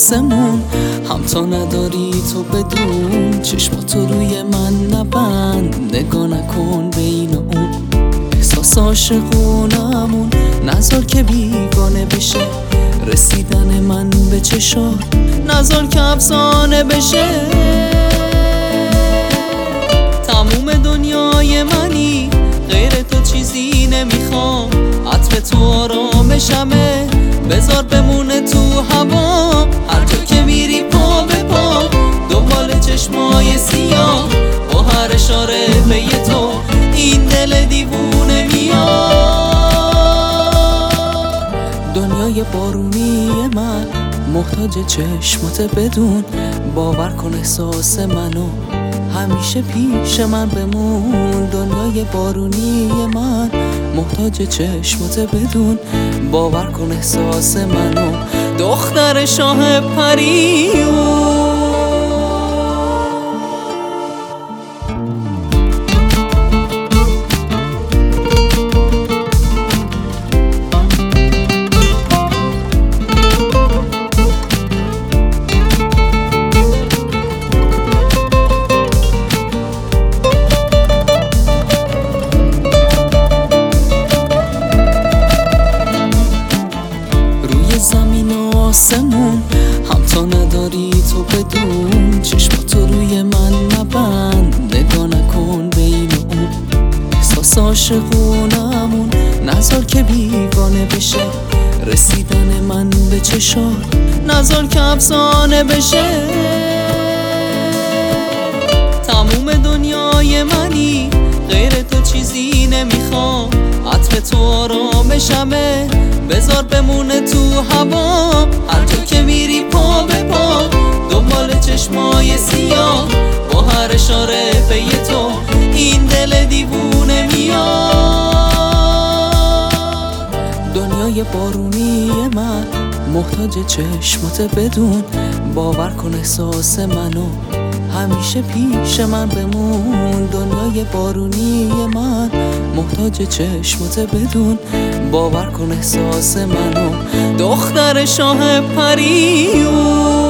آسمون هم تا نداری تو بدون چشماتو روی من نبند نگاه نکن بین اون احساس عاشقونمون نذار که بیگانه بشه رسیدن من به چشات نذار که افسانه بشه تموم دنیای منی غیر تو چیزی نمیخوام عطر تو آرامشمه بذار بمونه تو هوا هر جا که میری پا به پا دنبال چشمای سیاه با هر اشاره به تو این دل دیوونه میاد دنیای بارونی من محتاج چشمات بدون باور کن احساس منو همیشه پیش من بمون دنیای بارونی من محتاج چشمات بدون باور کن احساس منو دختر شاه پریون زمین و آسمون هم تا نداری تو بدون چشماتو روی من نبند نگاه نکن بین اون احساس عاشقونمون نذار که بیگانه بشه رسیدن من به چشات نذار که افسانه بشه تموم دنیای منی غیر تو چیزی نمیخوام عطر تو آرامشمه بذار بمونه تو هوا هر جا که میری پا به پا دنبال چشمای سیاه با هر اشاره به تو این دل دیوونه میاد دنیای بارونی من محتاج چشمات بدون باور کن احساس منو همیشه پیش من بمون دنیای بارونی من محتاج چشمات بدون باور کن احساس منو دختر شاه پریون